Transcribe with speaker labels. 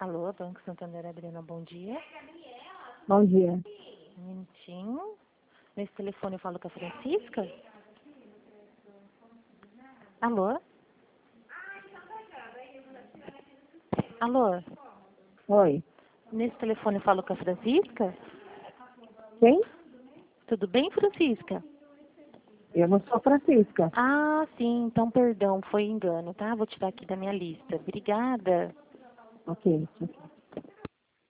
Speaker 1: Alô, Banco Santander, Adriana, bom dia.
Speaker 2: Bom dia.
Speaker 1: Um minutinho. Nesse telefone eu falo com a Francisca? Alô? Alô?
Speaker 2: Oi.
Speaker 1: Nesse telefone eu falo com a Francisca?
Speaker 2: Quem?
Speaker 1: Tudo bem, Francisca?
Speaker 2: Eu não sou Francisca.
Speaker 1: Ah, sim, então perdão, foi engano, tá? Vou tirar aqui da minha lista. Obrigada.
Speaker 2: Ok.